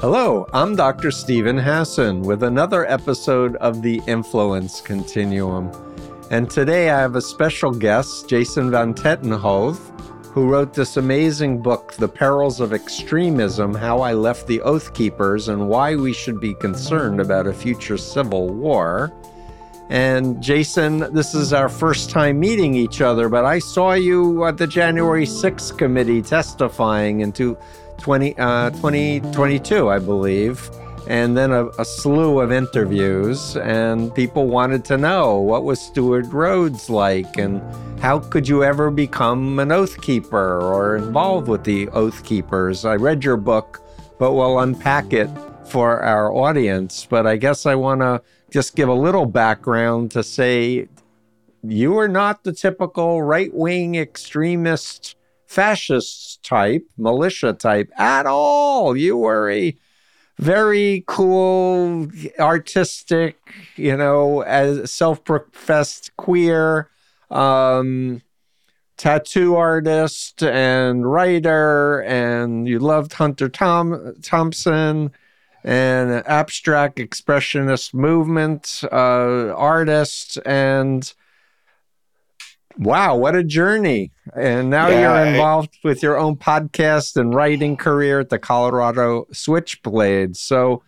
Hello, I'm Dr. Steven Hassan with another episode of the Influence Continuum. And today I have a special guest, Jason van Tettenhove, who wrote this amazing book, The Perils of Extremism, How I Left the Oath Keepers and Why We Should Be Concerned About a Future Civil War. And Jason, this is our first time meeting each other, but I saw you at the January 6th committee testifying into 2022, I believe, and then a slew of interviews, and people wanted to know what was Stewart Rhodes like, and how could you ever become an Oath Keeper or involved with the Oath Keepers? I read your book, but we'll unpack it for our audience. But I guess I want to just give a little background to say you are not the typical right-wing extremist fascist type, militia type at all. You were a very cool, artistic, as self-professed queer tattoo artist and writer, and you loved Hunter Thompson and an abstract expressionist movement artist, and wow, what a journey. And now you're involved with your own podcast and writing career at the Colorado Switchblade. So,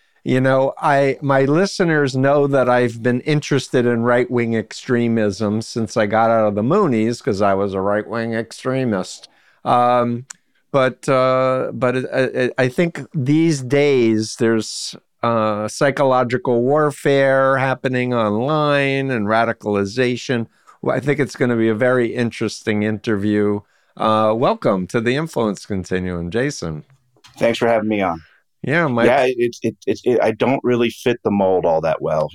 my listeners know that I've been interested in right-wing extremism since I got out of the Moonies, because I was a right-wing extremist. But I think these days there's psychological warfare happening online and radicalization. I think it's going to be a very interesting interview. Welcome to the Influence Continuum, Jason. Thanks for having me on. Yeah, I don't really fit the mold all that well.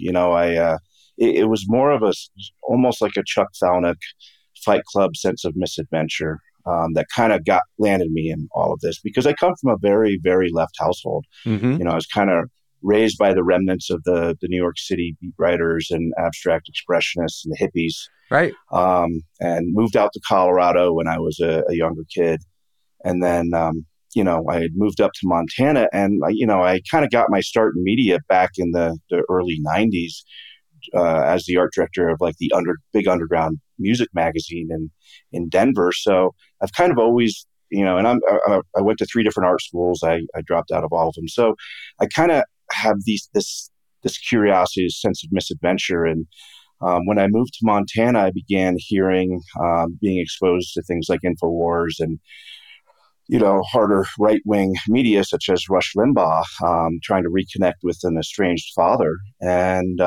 It was more of almost like a Chuck Palahniuk Fight Club sense of misadventure that kind of landed me in all of this, because I come from a very, very left household. Mm-hmm. I was kind of raised by the remnants of the New York City beat writers and abstract expressionists and the hippies. Right. And moved out to Colorado when I was a younger kid. And then, I had moved up to Montana, and, I kind of got my start in media back in the early 90s as the art director of like the big underground music magazine in Denver. So I've kind of always, and I went to 3 different art schools. I dropped out of all of them. So I kind of have this curiosity, this sense of misadventure. And when I moved to Montana, I began being exposed to things like InfoWars and, harder right-wing media such as Rush Limbaugh, trying to reconnect with an estranged father. And,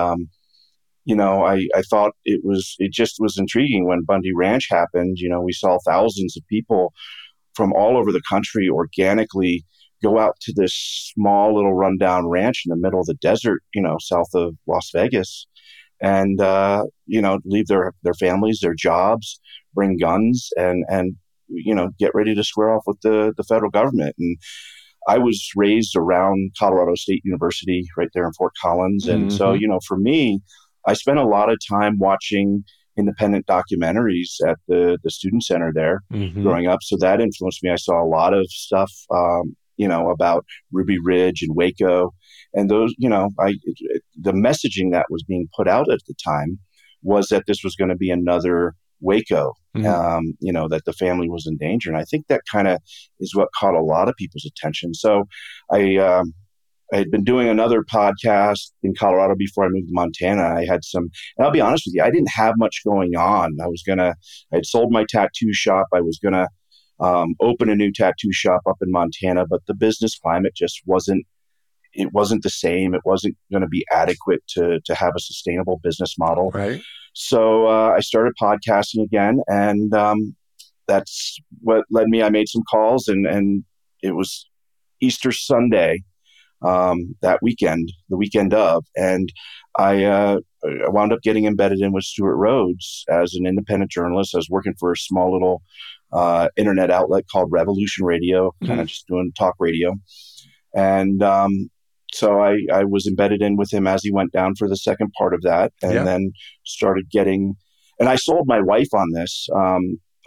I thought it just was intriguing when Bundy Ranch happened. We saw thousands of people from all over the country organically go out to this small little rundown ranch in the middle of the desert, south of Las Vegas, and, leave their families, their jobs, bring guns, and get ready to square off with the federal government. And I was raised around Colorado State University right there in Fort Collins. And so, for me, I spent a lot of time watching independent documentaries at the student center there growing up. So that influenced me. I saw a lot of stuff, about Ruby Ridge and Waco. And those, the messaging that was being put out at the time was that this was going to be another Waco, that the family was in danger. And I think that kind of is what caught a lot of people's attention. So I had been doing another podcast in Colorado before I moved to Montana. I had and I'll be honest with you, I didn't have much going on. I had sold my tattoo shop. I was going to open a new tattoo shop up in Montana, but the business climate just wasn't the same. It wasn't going to be adequate to have a sustainable business model. Right. So I started podcasting again, and that's what led me. I made some calls, and it was Easter Sunday that weekend, the weekend of, and I wound up getting embedded in with Stewart Rhodes as an independent journalist. I was working for a small little internet outlet called Revolution Radio, kind of just doing talk radio. And so I was embedded in with him as he went down for the second part of that, and then started getting, and I sold my wife on this. I had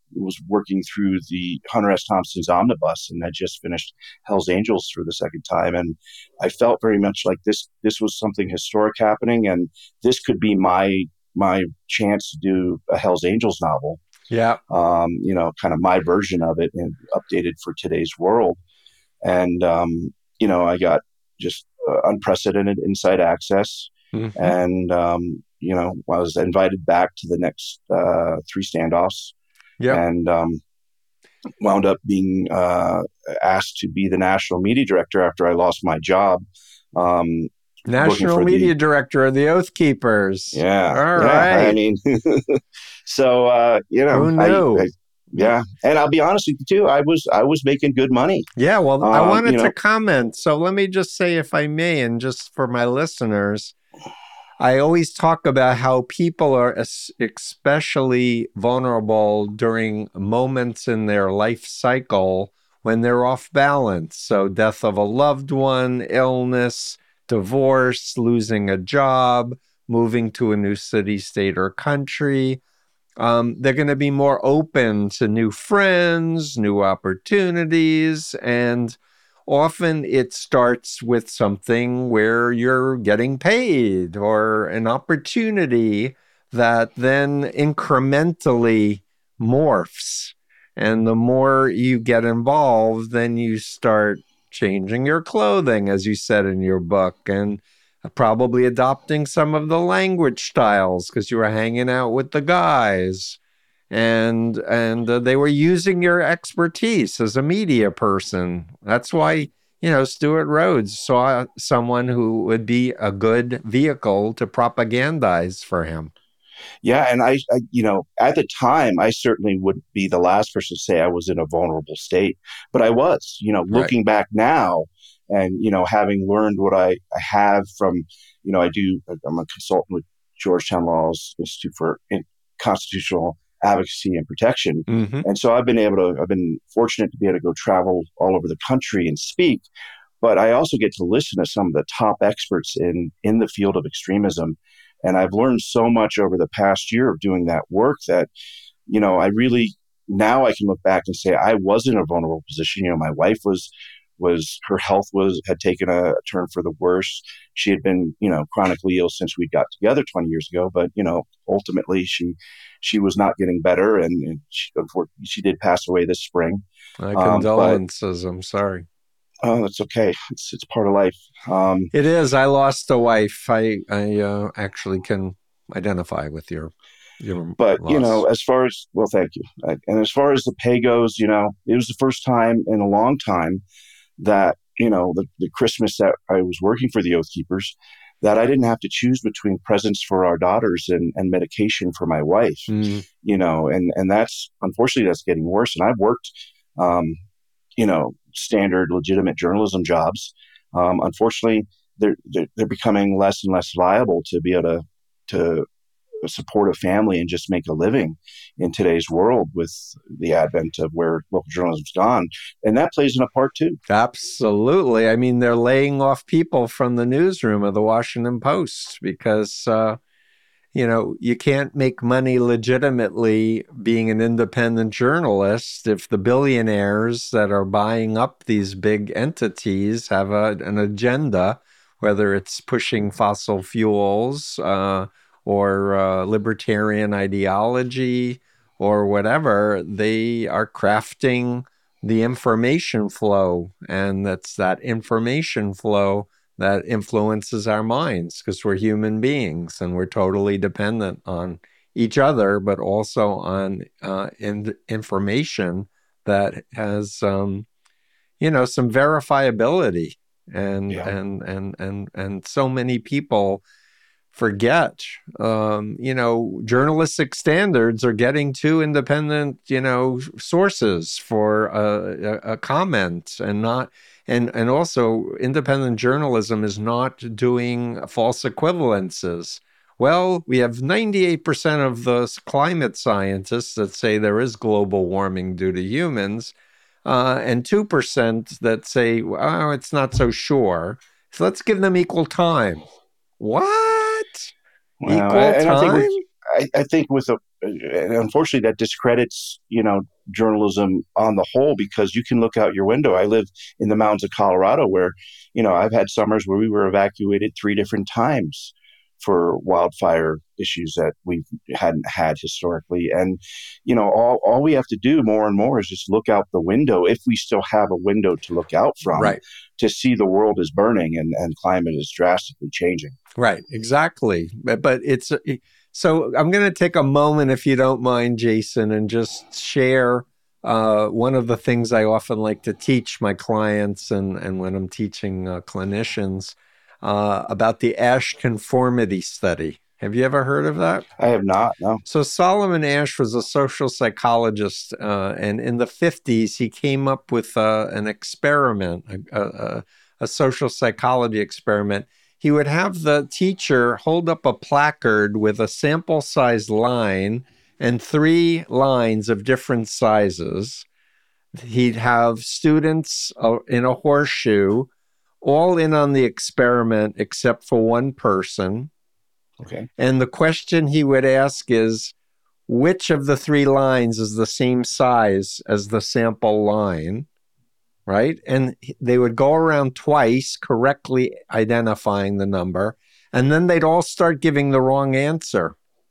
was working through the Hunter S. Thompson's Omnibus, and I just finished Hell's Angels for the second time, and I felt very much like this was something historic happening, and this could be my chance to do a Hell's Angels novel. Yeah. Kind of my version of it and updated for today's world. And, I got just unprecedented inside access. Mm-hmm. And, I was invited back to the next 3 standoffs. Yep. And wound up being asked to be the national media director after I lost my job. National media director of the Oath Keepers. Yeah. All right. I mean, so, who knew? Yeah. And I'll be honest with you too, I was making good money. Yeah. Well, I wanted to comment. So let me just say, if I may, and just for my listeners, I always talk about how people are especially vulnerable during moments in their life cycle when they're off balance. So death of a loved one, illness, divorce, losing a job, moving to a new city, state, or country. They're going to be more open to new friends, new opportunities, and often it starts with something where you're getting paid or an opportunity that then incrementally morphs. And the more you get involved, then you start changing your clothing, as you said in your book, and probably adopting some of the language styles because you were hanging out with the guys. And they were using your expertise as a media person. That's why, Stewart Rhodes saw someone who would be a good vehicle to propagandize for him. Yeah, and I at the time, I certainly would be the last person to say I was in a vulnerable state, but I was. Looking back now, and having learned what I have from, I'm a consultant with Georgetown Law's Institute for Constitutional Advocacy and Protection. Mm-hmm. And so I've been fortunate to be able to go travel all over the country and speak, but I also get to listen to some of the top experts in the field of extremism. And I've learned so much over the past year of doing that work that, I really, now I can look back and say I was in a vulnerable position. My wife her health had taken a turn for the worse. She had been, chronically ill since we got together 20 years ago, but, ultimately she was not getting better, and she did pass away this spring. My condolences. I'm sorry. Oh, that's okay. It's part of life. It is. I lost a wife. I actually can identify with your but loss. As far as, well, thank you. And as far as the pay goes, it was the first time in a long time that the Christmas that I was working for the Oath Keepers, that I didn't have to choose between presents for our daughters and medication for my wife. Mm. And that's, unfortunately, that's getting worse. And I've worked standard legitimate journalism jobs. Unfortunately, they're becoming less and less viable to be able to support a family and just make a living in today's world with the advent of where local journalism's gone. And that plays in a part too. Absolutely. I mean, they're laying off people from the newsroom of the Washington Post because, you can't make money legitimately being an independent journalist if the billionaires that are buying up these big entities have an agenda, whether it's pushing fossil fuels, or libertarian ideology or whatever. They are crafting the information flow, and that's that information flow that influences our minds because we're human beings and we're totally dependent on each other, but also on information that has, some verifiability. And so many people forget, journalistic standards are getting too independent, sources for a comment and not, and also independent journalism is not doing false equivalences. Well, we have 98% of those climate scientists that say there is global warming due to humans, and 2% that say, oh, it's not so sure. So let's give them equal time. What? Well, Equal time? I think unfortunately that discredits, journalism on the whole, because you can look out your window. I live in the mountains of Colorado where, I've had summers where we were evacuated 3 different times for wildfire issues that we hadn't had historically. And, all we have to do more and more is just look out the window, if we still have a window to look out from, Right. to see the world is burning and climate is drastically changing. Right, exactly. But it's so I'm going to take a moment, if you don't mind, Jason, and just share one of the things I often like to teach my clients and when I'm teaching clinicians about the Asch conformity study. Have you ever heard of that? I have not, no. So Solomon Asch was a social psychologist, and in the 50s, he came up with an experiment, a social psychology experiment. He would have the teacher hold up a placard with a sample-sized line and 3 lines of different sizes. He'd have students in a horseshoe, all in on the experiment except for one person. Okay. And the question he would ask is, which of the 3 lines is the same size as the sample line, right? And they would go around twice, correctly identifying the number, and then they'd all start giving the wrong answer.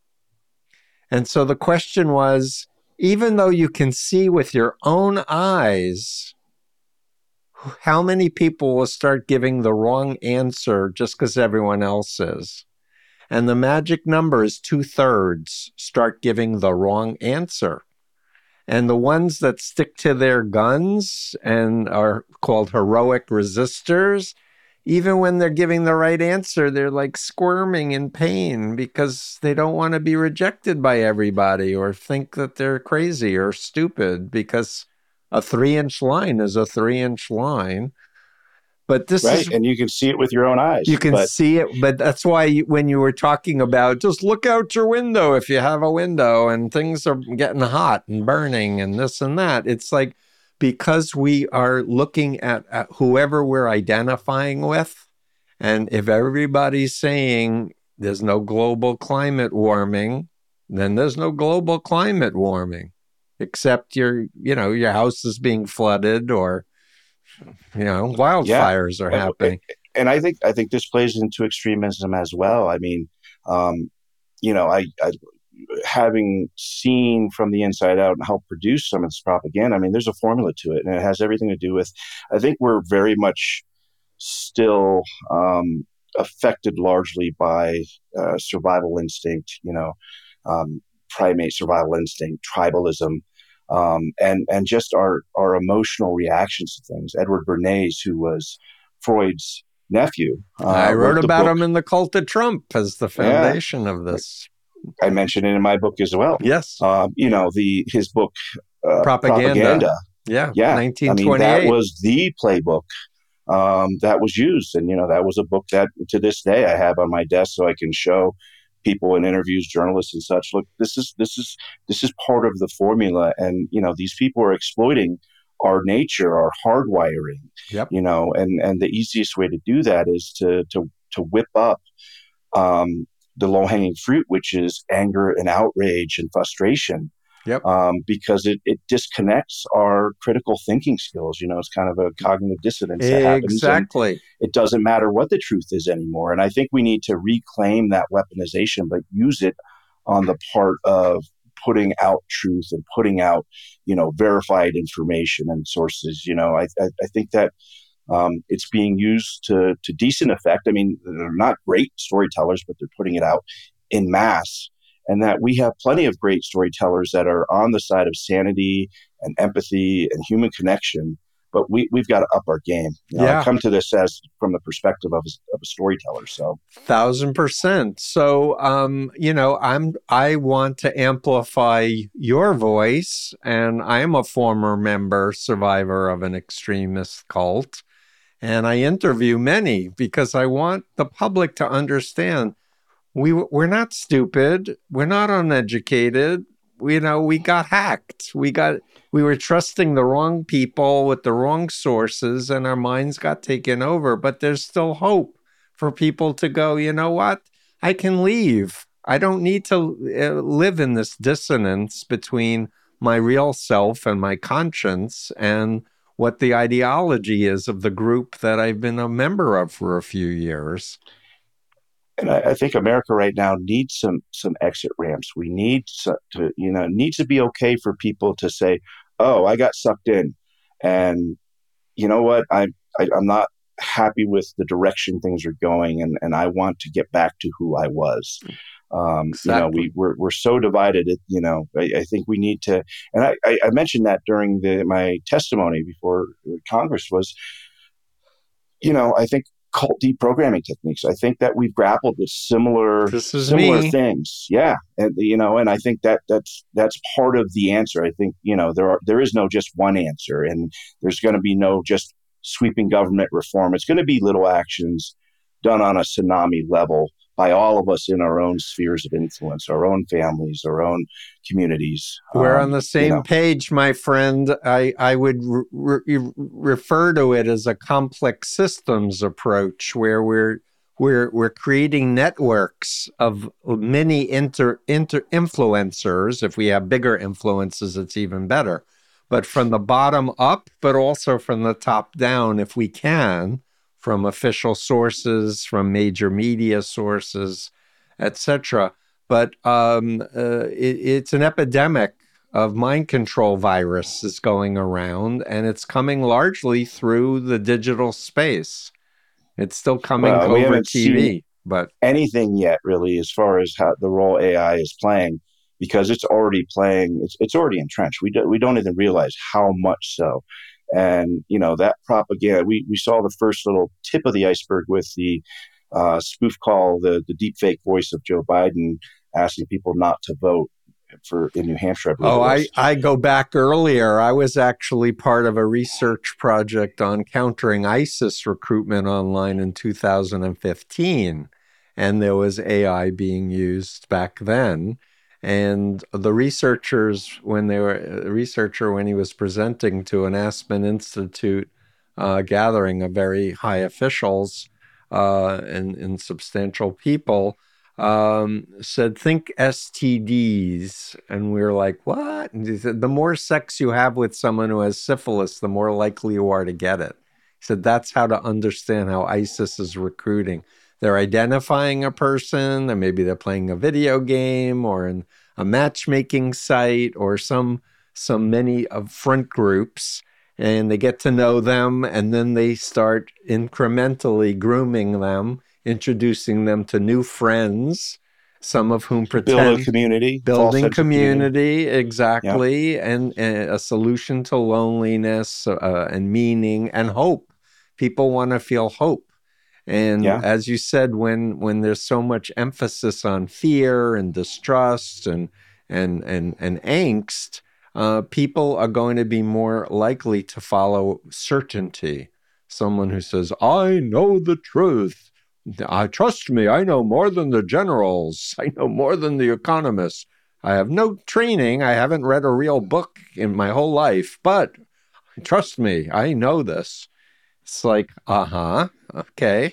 And so the question was, even though you can see with your own eyes, how many people will start giving the wrong answer just because everyone else is? And the magic number is 2/3 start giving the wrong answer. And the ones that stick to their guns and are called heroic resistors, even when they're giving the right answer, they're like squirming in pain because they don't want to be rejected by everybody or think that they're crazy or stupid, because a 3-inch line is a 3-inch line. But this right, is, and you can see it with your own eyes. you can see it, but that's why when you were talking about just look out your window if you have a window and things are getting hot and burning and this and that, it's like, because we are looking at whoever we're identifying with, and if everybody's saying there's no global climate warming, then there's no global climate warming, except your house is being flooded or wildfires are happening. And I think this plays into extremism as well. I mean, I having seen from the inside out and helped produce some of this propaganda, I mean, there's a formula to it, and it has everything to do with, I think we're very much still affected largely by survival instinct, primate survival instinct, tribalism, and just our emotional reactions to things. Edward Bernays, who was Freud's nephew, I wrote about him in The Cult of Trump as the foundation of this. I mentioned it in my book as well. Yes. His book, Propaganda. Yeah. 1928. I mean, that was the playbook that was used. And, that was a book that to this day I have on my desk so I can show people in interviews, journalists and such. Look, this is part of the formula. And, these people are exploiting our nature, our hardwiring, yep. And the easiest way to do that is to whip up the low-hanging fruit, which is anger and outrage and frustration. Yep. Because it disconnects our critical thinking skills. It's kind of a cognitive dissonance that happens. Exactly. It doesn't matter what the truth is anymore. And I think we need to reclaim that weaponization, but use it on the part of putting out truth and putting out, verified information and sources. I think that it's being used to decent effect. I mean, they're not great storytellers, but they're putting it out in mass. And that we have plenty of great storytellers that are on the side of sanity and empathy and human connection, but we've got to up our game. I come to this as from the perspective of a storyteller. So 1,000%. So, I want to amplify your voice, and I'm a former survivor of an extremist cult, and I interview many because I want the public to understand we're not stupid. We're not uneducated. We got hacked. We were trusting the wrong people with the wrong sources, and our minds got taken over. But there's still hope for people to go, you know what? I can leave. I don't need to live in this dissonance between my real self and my conscience and what the ideology is of the group that I've been a member of for a few years. And I think America right now needs some exit ramps. We need to, needs to be okay for people to say, "Oh, I got sucked in," and you know what, I'm not happy with the direction things are going, and I want to get back to who I was. Exactly. We're so divided. I think we need to, and I mentioned that during my testimony before Congress was, I think cult deprogramming techniques. I think that we've grappled with This is similar me. things. Yeah, and I think that's part of the answer. I think there is no just one answer, and there's going to be no just sweeping government reform. It's going to be little actions done on a tsunami level by all of us in our own spheres of influence, our own families, our own communities. We're on the same page, my friend. I would refer to it as a complex systems approach, where we're creating networks of many inter influencers. If we have bigger influences, it's even better. But from the bottom up, but also from the top down, if we can, from official sources, from major media sources, etc. But it's an epidemic of mind control virus is going around, and it's coming largely through the digital space. It's still coming We over haven't seen TV, but anything yet, really, as far as how the role AI is playing, because it's already playing. It's already entrenched. We don't even realize how much so. And that propaganda. We saw the first little tip of the iceberg with the spoof call, the deep fake voice of Joe Biden asking people not to vote in New Hampshire, I believe it was. I go back earlier. I was actually part of a research project on countering ISIS recruitment online in 2015. And there was AI being used back then. And the researchers, when he was presenting to an Aspen Institute gathering of very high officials and substantial people, said, think STDs. And we were like, what? And he said, the more sex you have with someone who has syphilis, the more likely you are to get it. He said, that's how to understand how ISIS is recruiting. They're identifying a person, and maybe they're playing a video game or in a matchmaking site or some many of front groups, and they get to know them, and then they start incrementally grooming them, introducing them to new friends, some of whom Build a pretend community, false building sense of community. Yeah, exactly, and a solution to loneliness and meaning and hope. People want to feel hope. And yeah, as you said, when there's so much emphasis on fear and distrust and angst, people are going to be more likely to follow certainty. Someone who says, I know the truth. I trust me. I know more than the generals. I know more than the economists. I have no training. I haven't read a real book in my whole life, but trust me, I know this. It's like, okay.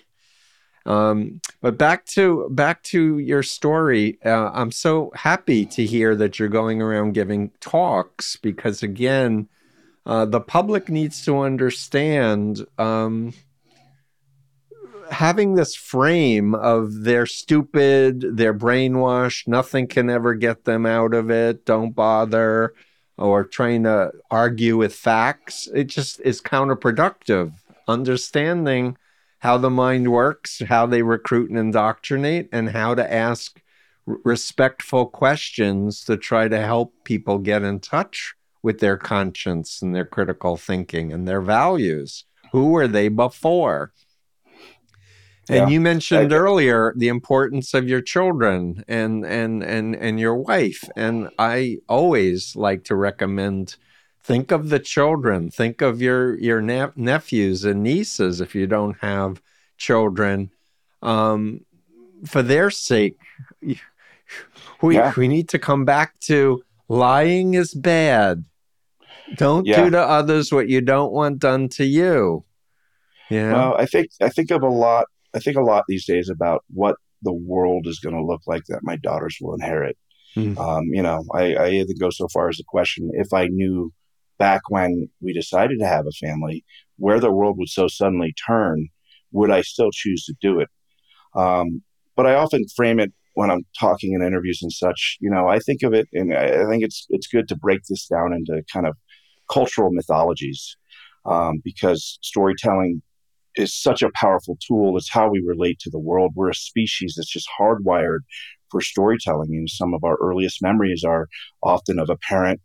But back to your story. I'm so happy to hear that you're going around giving talks because, again, the public needs to understand having this frame of they're stupid, they're brainwashed, nothing can ever get them out of it, don't bother, or trying to argue with facts. It just is counterproductive. Understanding how the mind works, how they recruit and indoctrinate, and how to ask respectful questions to try to help people get in touch with their conscience and their critical thinking and their values. Who were they before? And yeah. you mentioned earlier the importance of your children and your wife. And I always like to recommend, think of the children, think of your nephews and nieces if you don't have children. For their sake, we need to come back to lying is bad. Don't do to others what you don't want done to you. Well, I think of a lot. I think a lot these days about what the world is going to look like that my daughters will inherit. Hmm. I even go so far as to question if I knew back when we decided to have a family where the world would so suddenly turn, would I still choose to do it? But I often frame it when I'm talking in interviews and such. I think of it, and I think it's good to break this down into kind of cultural mythologies, because storytelling is such a powerful tool. It's how we relate to the world. We're a species that's just hardwired for storytelling, and some of our earliest memories are often of a parent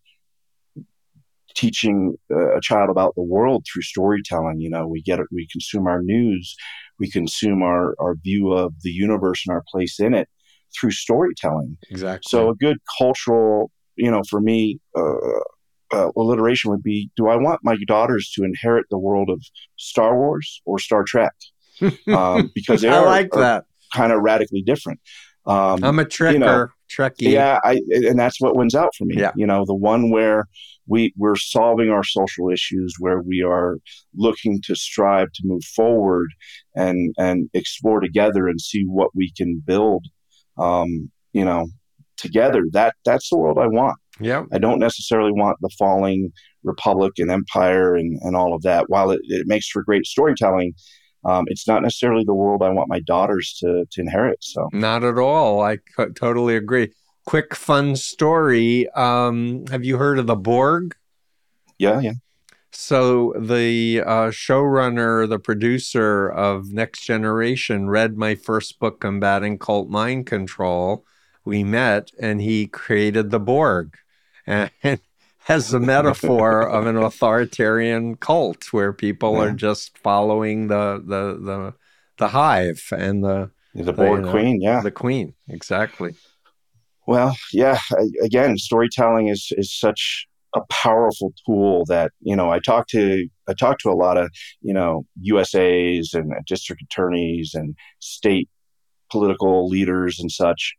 teaching a child about the world through storytelling. We consume our news, we consume our view of the universe and our place in it through storytelling. Exactly. So a good cultural, for me, alliteration would be: do I want my daughters to inherit the world of Star Wars or Star Trek? Because they I are, like are that. kind of radically different. I'm a You know, trekker, trekkie. yeah, and that's what wins out for me. Yeah. The one where we're solving our social issues, where we are looking to strive to move forward and explore together and see what we can build, um, you know, together. That's the world I want. Yeah. I don't necessarily want the falling republic and empire and all of that. While it makes for great storytelling, it's not necessarily the world I want my daughters to inherit. So, Not at all. I totally agree. Quick, fun story. Have you heard of the Borg? yeah, yeah. So the showrunner, the producer of Next Generation, read my first book, Combating Cult Mind Control. We met, and he created the Borg, and has a metaphor of an authoritarian cult where people are Yeah. just following the hive and The the Borg Queen, yeah. the queen. Exactly. Well, yeah. Again, storytelling is such a powerful tool that I talk to a lot of USAs and district attorneys and state political leaders and such.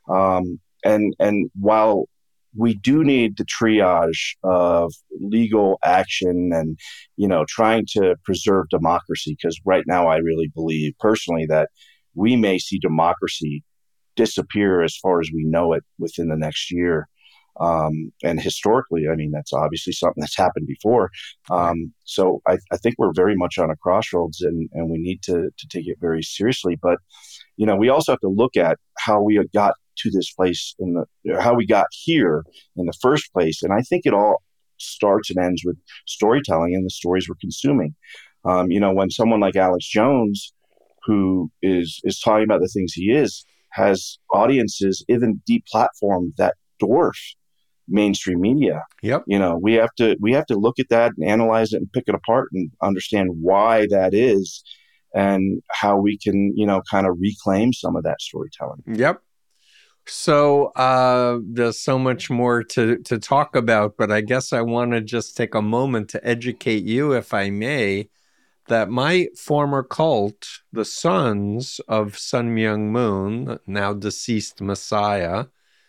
And while we do need the triage of legal action and trying to preserve democracy, because right now I really believe personally that we may see democracy disappear as far as we know it within the next year. And historically, I mean, that's obviously something that's happened before. Right. So I think we're very much on a crossroads, and we need to take it very seriously. But we also have to look at how we got to this place how we got here in the first place. And I think it all starts and ends with storytelling and the stories we're consuming. When someone like Alex Jones, who is talking about the things he has audiences even deplatformed that dwarf mainstream media. Yep. We have to look at that and analyze it and pick it apart and understand why that is, and how we can kind of reclaim some of that storytelling. Yep. So there's so much more to talk about, but I guess I want to just take a moment to educate you, if I may, that my former cult, the Sons of Sun Myung Moon, now deceased Messiah,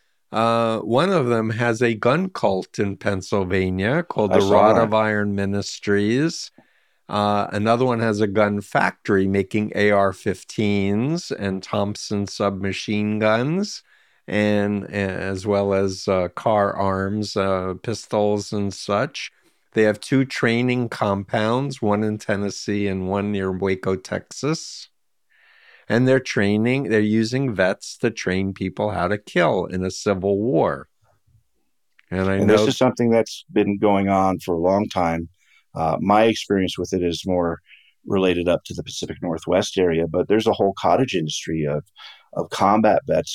one of them has a gun cult in Pennsylvania called I the saw Rod that. of Iron Ministries. Another one has a gun factory making AR-15s and Thompson submachine guns, and as well as car arms, pistols and such. They have two training compounds, one in Tennessee and one near Waco, Texas. And they're using vets to train people how to kill in a civil war. And I And this know, is something that's been going on for a long time. My experience with it is more related up to the Pacific Northwest area, but there's a whole cottage industry of combat vets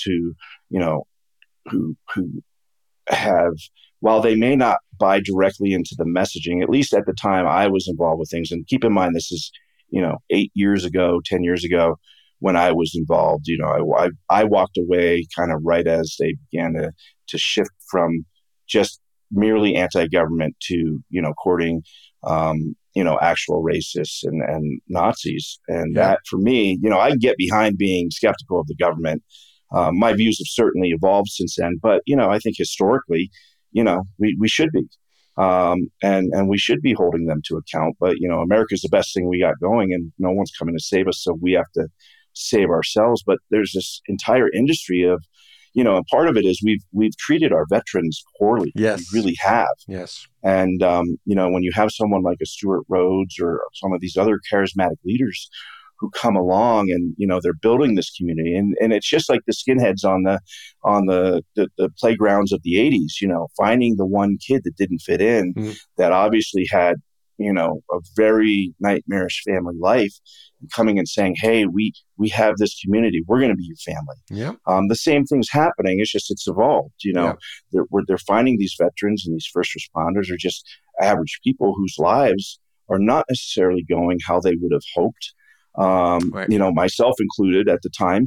who have, while they may not buy directly into the messaging, at least at the time I was involved with things. And keep in mind, this is 8 years ago, 10 years ago, when I was involved. I walked away kind of right as they began to shift from just merely anti-government to courting actual racists and Nazis. And yep, that, for me, I can get behind being skeptical of the government. My views have certainly evolved since then, but I think historically, we should be, and we should be holding them to account. But America's the best thing we got going, and no one's coming to save us, so we have to save ourselves, but there's this entire industry of, and part of it is we've treated our veterans poorly. Yes. We really have. Yes. And, when you have someone like a Stuart Rhodes or some of these other charismatic leaders who come along and, they're building this community, and it's just like the skinheads on the playgrounds of the 80s, finding the one kid that didn't fit in, that obviously had, a very nightmarish family life, and coming and saying, hey, we have this community. We're going to be your family. Yeah. The same thing's happening. It's just, it's evolved, they're finding these veterans and these first responders are just average people whose lives are not necessarily going how they would have hoped. Right. Myself included at the time,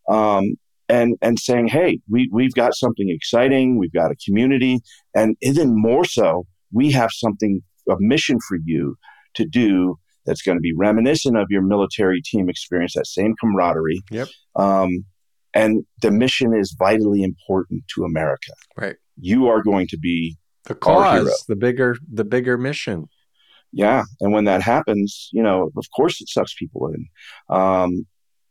and saying, hey, we've got something exciting. We've got a community, and even more so, we have a mission for you to do that's going to be reminiscent of your military team experience, that same camaraderie. Yep. And the mission is vitally important to America. Right. You are going to be the our hero. the bigger mission. Yeah. And when that happens, of course it sucks people in.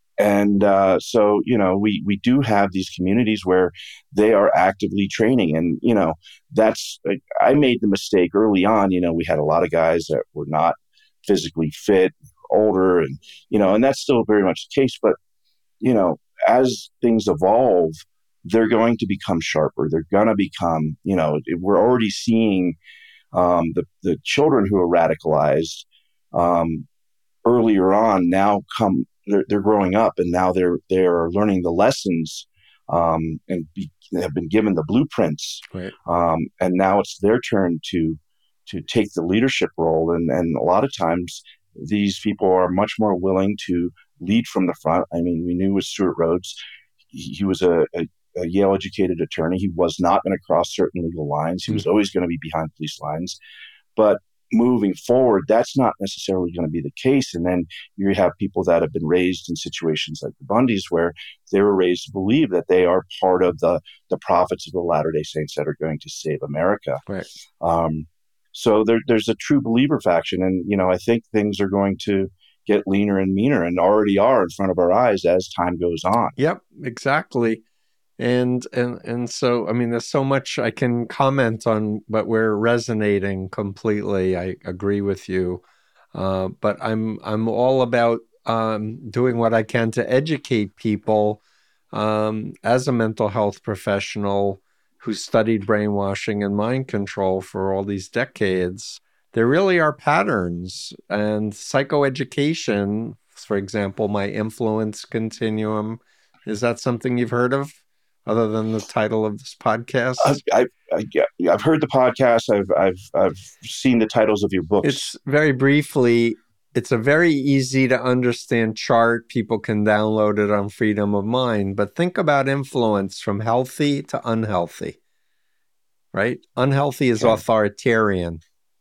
So, we do have these communities where they are actively training. And, I made the mistake early on. We had a lot of guys that were not physically fit, older, and that's still very much the case. But, as things evolve, they're going to become sharper. They're going to become, we're already seeing the children who are radicalized earlier on now they're growing up, and now they're learning the lessons and have been given the blueprints. Right. And now it's their turn to take the leadership role. And a lot of times these people are much more willing to lead from the front. I mean, we knew with Stuart Rhodes, he was a Yale-educated attorney. He was not going to cross certain legal lines. He was always going to be behind police lines. But moving forward, that's not necessarily going to be the case. And then you have people that have been raised in situations like the Bundys, where they were raised to believe that they are part of the prophets of the Latter-day Saints that are going to save America. Right. So there's a true believer faction. And, I think things are going to get leaner and meaner, and already are in front of our eyes as time goes on. Yep, exactly. And so, I mean, there's so much I can comment on, but we're resonating completely. I agree with you. But I'm all about doing what I can to educate people as a mental health professional who studied brainwashing and mind control for all these decades. There really are patterns, and psychoeducation, for example, my influence continuum. Is that something you've heard of, other than the title of this podcast? I've heard the podcast. I've seen the titles of your books. It's very briefly. It's a very easy to understand chart. People can download it on Freedom of Mind. But think about influence from healthy to unhealthy. Right? Unhealthy is authoritarian.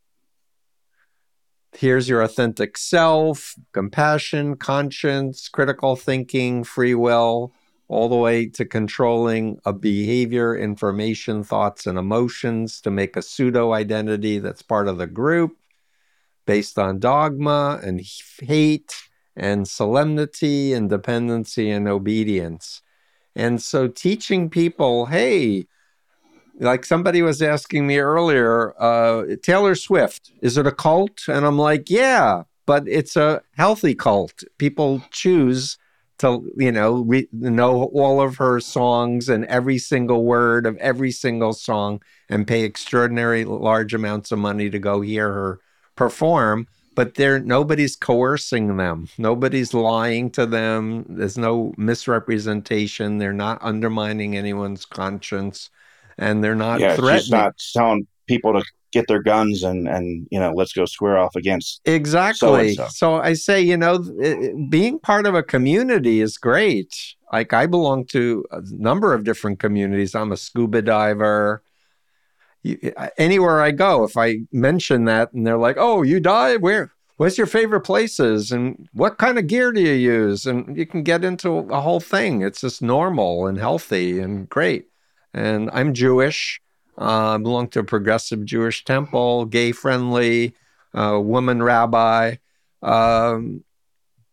Here's your authentic self, compassion, conscience, critical thinking, free will, all the way to controlling a behavior, information, thoughts, and emotions to make a pseudo-identity that's part of the group based on dogma and hate and solemnity and dependency and obedience. And so teaching people, hey, like somebody was asking me earlier, Taylor Swift, is it a cult? And I'm like, yeah, but it's a healthy cult. People choose to, know all of her songs and every single word of every single song and pay extraordinary large amounts of money to go hear her perform. But nobody's coercing them. Nobody's lying to them. There's no misrepresentation. They're not undermining anyone's conscience. And they're not threatening. She's not telling people to get their guns and let's go square off against exactly. So-and-so. So I say, being part of a community is great. Like I belong to a number of different communities. I'm a scuba diver. Anywhere I go, if I mention that and they're like, "Oh, you dive? Where's your favorite places? And what kind of gear do you use?" And you can get into a whole thing. It's just normal and healthy and great. And I'm Jewish. I belong to a progressive Jewish temple, gay-friendly, woman rabbi.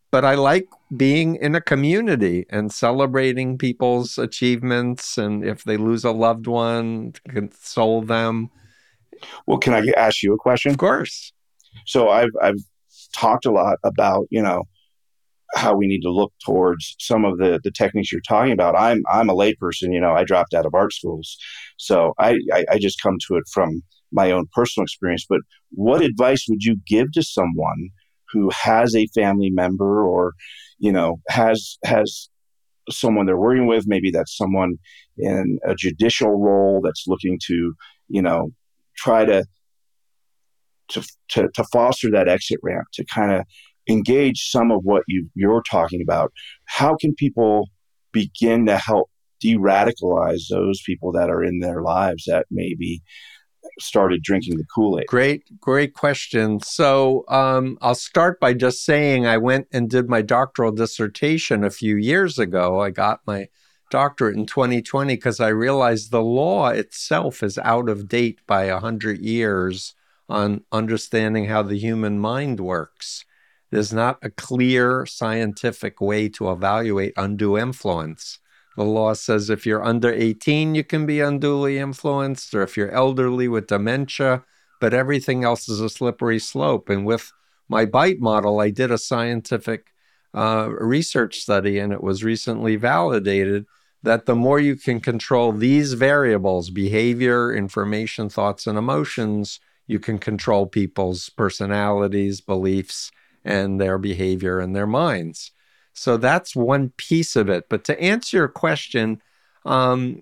But I like being in a community and celebrating people's achievements. And if they lose a loved one, to console them. Well, can I ask you a Of question? course. So I've talked a lot about, how we need to look towards some of the techniques you're talking about. I'm a layperson, I dropped out of art schools. So I just come to it from my own personal experience. But what advice would you give to someone who has a family member or, has someone they're working with? Maybe that's someone in a judicial role that's looking to, try to foster that exit ramp, to kind of engage some of what you're talking about. How can people begin to help de-radicalize those people that are in their lives that maybe started drinking the Kool-Aid? Great question. So I'll start by just saying I went and did my doctoral dissertation a few years ago. I got my doctorate in 2020 because I realized the law itself is out of date by 100 years on understanding how the human mind works. There's not a clear scientific way to evaluate undue influence. The law says if you're under 18, you can be unduly influenced, or if you're elderly with dementia, but everything else is a slippery slope. And with my BITE model, I did a scientific research study, and it was recently validated that the more you can control these variables, behavior, information, thoughts, and emotions, you can control people's personalities, beliefs, and their behavior and their minds. So that's one piece of it. But to answer your question, there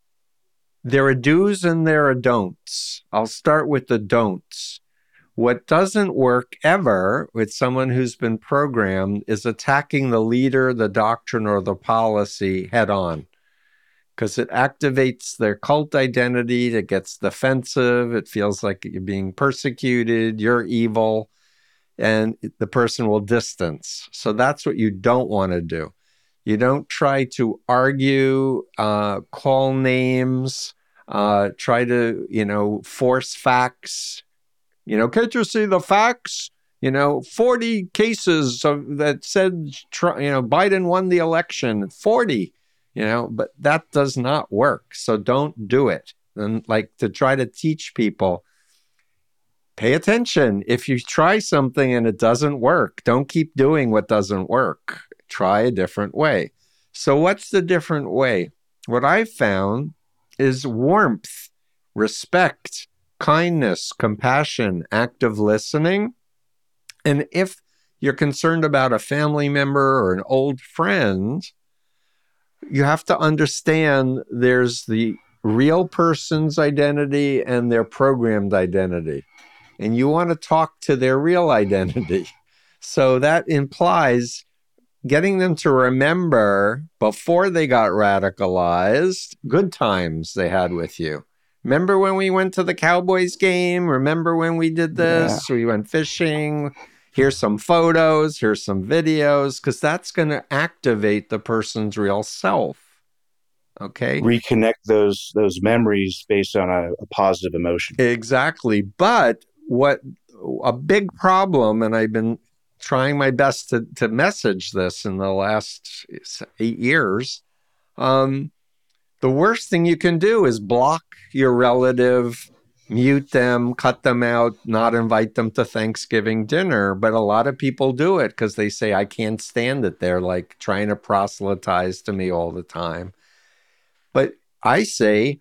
are do's and there are don'ts. I'll start with the don'ts. What doesn't work ever with someone who's been programmed is attacking the leader, the doctrine, or the policy head on, because it activates their cult identity. It gets defensive. It feels like you're being persecuted, you're evil, and the person will distance. So that's what you don't want to do. You don't try to argue, call names, try to, force facts. Can't you see the facts? 40 cases that said, Biden won the election, 40, but that does not work. So don't do it. And to try to teach people, pay attention. If you try something and it doesn't work, don't keep doing what doesn't work. Try a different way. So what's the different way? What I've found is warmth, respect, kindness, compassion, active listening. And if you're concerned about a family member or an old friend, you have to understand there's the real person's identity and their programmed identity. And you want to talk to their real identity. So that implies getting them to remember before they got radicalized, good times they had with you. Remember when we went to the Cowboys game? Remember when we did this? Yeah. We went fishing. Here's some photos. Here's some videos, because that's going to activate the person's real self. Okay. Reconnect those memories based on a positive emotion. Exactly. But what a big problem, and I've been trying my best to message this in the last 8 years, the worst thing you can do is block your relative, mute them, cut them out, not invite them to Thanksgiving dinner. But a lot of people do it because they say, I can't stand it. They're trying to proselytize to me all the time. But I say,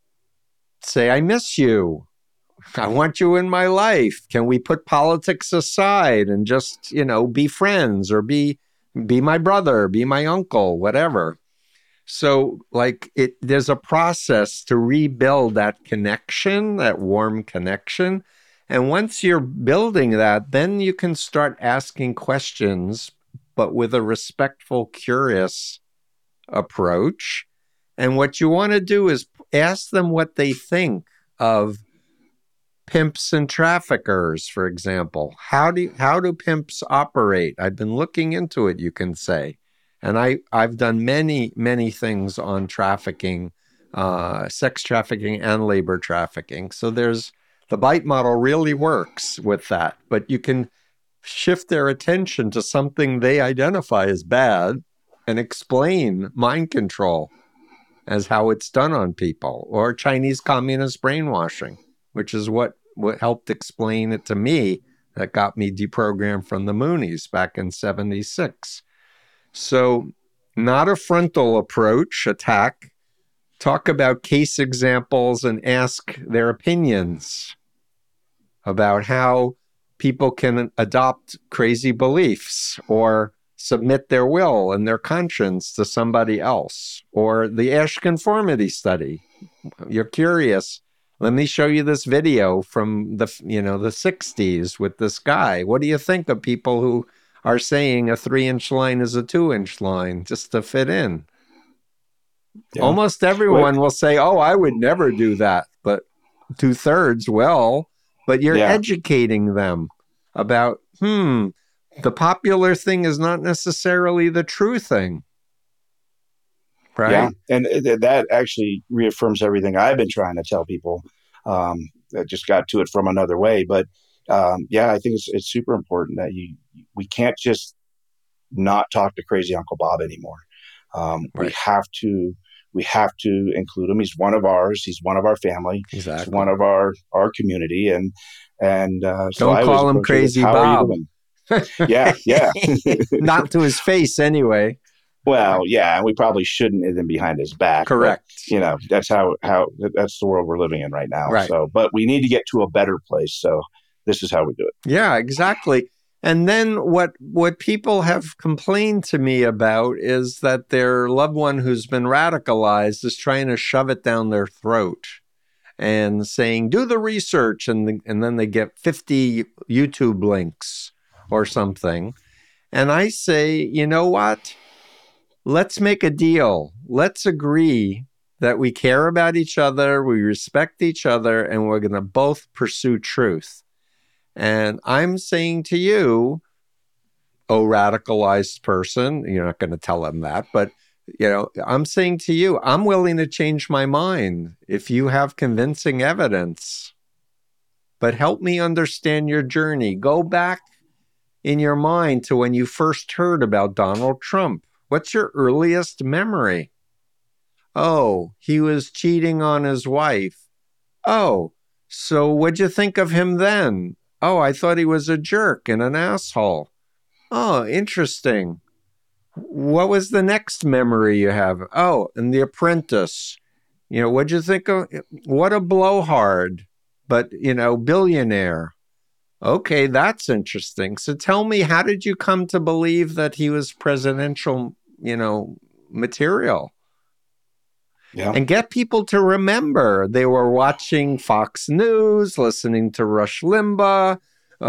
I miss you. I want you in my life. Can we put politics aside and just, be friends, or be my brother, be my uncle, whatever. So there's a process to rebuild that connection, that warm connection. And once you're building that, then you can start asking questions, but with a respectful, curious approach. And what you want to do is ask them what they think of pimps and traffickers, for example. How do pimps operate? I've been looking into it, you can say. And I've done many, many things on trafficking, sex trafficking and labor trafficking. So the BITE model really works with that. But you can shift their attention to something they identify as bad and explain mind control as how it's done on people, or Chinese communist brainwashing, which is what helped explain it to me, that got me deprogrammed from the Moonies back in 76. So not a frontal approach, attack. Talk about case examples and ask their opinions about how people can adopt crazy beliefs or submit their will and their conscience to somebody else. Or the Asch conformity study. You're curious. Let me show you this video from the 60s with this guy. What do you think of people who are saying a 3-inch line is a 2-inch line just to fit in? Yeah. Almost everyone will say, oh, I would never do that. But 2/3 will. But you're educating them about, the popular thing is not necessarily the true thing. Right? Yeah, and that actually reaffirms everything I've been trying to tell people. I just got to it from another way. But I think it's super important that we can't just not talk to crazy Uncle Bob anymore. Right. We have to include him. He's one of ours. He's one of our family. Exactly. He's one of our community. And don't call him Crazy Bob. Yeah. Not to his face anyway. Well, yeah, and we probably shouldn't hit him behind his back. Correct. But, that's that's the world we're living in right now. Right. So, but we need to get to a better place. So this is how we do it. Yeah, exactly. And then what people have complained to me about is that their loved one who's been radicalized is trying to shove it down their throat and saying, do the research. And then they get 50 YouTube links or something. And I say, you know what? Let's make a deal. Let's agree that we care about each other, we respect each other, and we're going to both pursue truth. And I'm saying to you, oh, radicalized person, you're not going to tell them that, but I'm saying to you, I'm willing to change my mind if you have convincing evidence. But help me understand your journey. Go back in your mind to when you first heard about Donald Trump. What's your earliest memory? Oh, he was cheating on his wife. Oh, so what'd you think of him then? Oh, I thought he was a jerk and an asshole. Oh, interesting. What was the next memory you have? Oh, and The Apprentice. What'd you think of? What a blowhard, but, billionaire. Okay, that's interesting. So tell me, how did you come to believe that he was presidential, material? Yeah. And get people to remember they were watching Fox News, listening to Rush Limbaugh.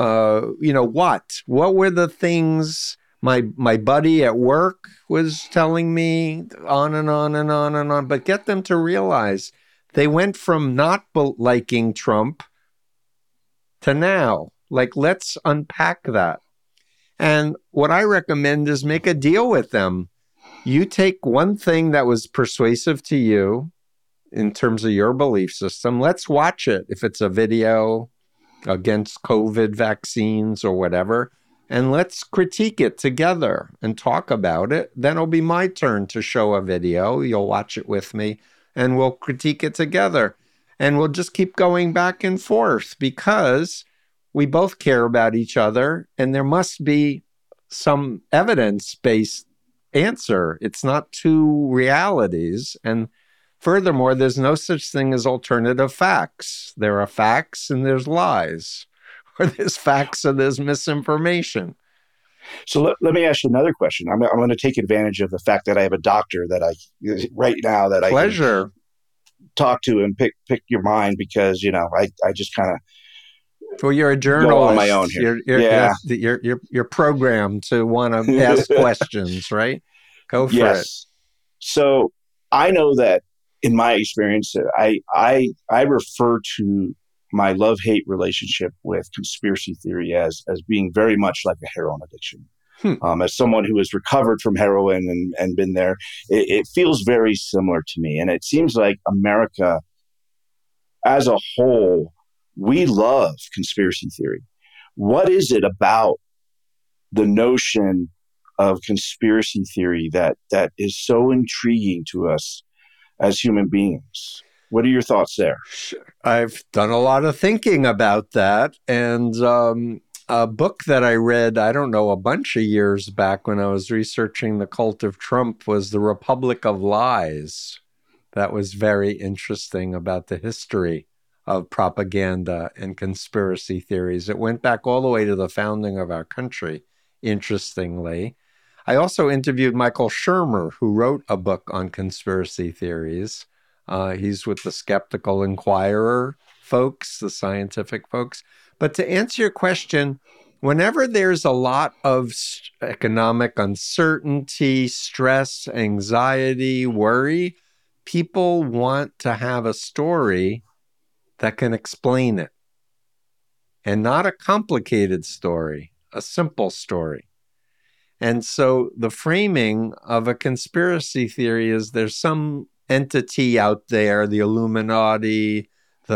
What were the things my buddy at work was telling me, on and on and on and on. But get them to realize they went from not liking Trump to now. Like, let's unpack that. And what I recommend is make a deal with them. You take one thing that was persuasive to you in terms of your belief system. Let's watch it. If it's a video against COVID vaccines or whatever, and let's critique it together and talk about it. Then it'll be my turn to show a video. You'll watch it with me and we'll critique it together. And we'll just keep going back and forth because we both care about each other and there must be some evidence-based answer. It's not two realities. And furthermore, there's no such thing as alternative facts. There are facts and there's lies, or there's facts and there's misinformation. So let me ask you another question. I'm going to take advantage of the fact that I have a doctor that I can talk to and pick your mind because, I just kind of well, you're a journalist. Go on my own here. You're programmed to want to ask questions, right? Go for it. So I know that in my experience, I refer to my love-hate relationship with conspiracy theory as being very much like a heroin addiction. As someone who has recovered from heroin and been there, it feels very similar to me. And it seems like America as a whole, we love conspiracy theory. What is it about the notion of conspiracy theory that is so intriguing to us as human beings. What are your thoughts there? Sure. I've done a lot of thinking about that. And a book that I read, I don't know, a bunch of years back when I was researching the cult of Trump was The Republic of Lies. That was very interesting about the history of propaganda and conspiracy theories. It went back all the way to the founding of our country, interestingly. I also interviewed Michael Shermer, who wrote a book on conspiracy theories. He's with the Skeptical Inquirer folks, the scientific folks. But to answer your question, whenever there's a lot of economic uncertainty, stress, anxiety, worry, people want to have a story that can explain it. And not a complicated story, a simple story. And so the framing of a conspiracy theory is there's some entity out there, the Illuminati,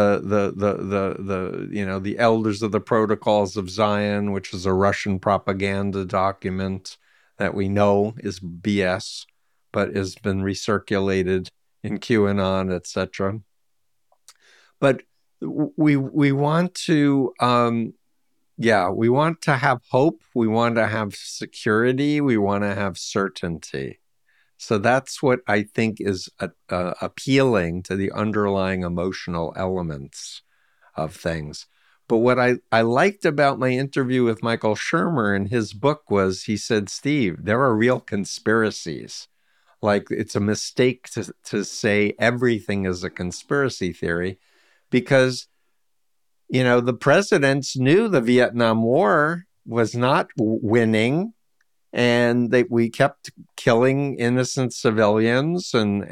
the Elders of the Protocols of Zion, which is a Russian propaganda document that we know is BS, but has been recirculated in QAnon, etc. But we want to we want to have hope. We want to have security. We want to have certainty. So that's what I think is appealing to the underlying emotional elements of things. But what I liked about my interview with Michael Shermer in his book was he said, Steve, there are real conspiracies. Like it's a mistake to say everything is a conspiracy theory because the presidents knew the Vietnam War was not winning, and we kept killing innocent civilians and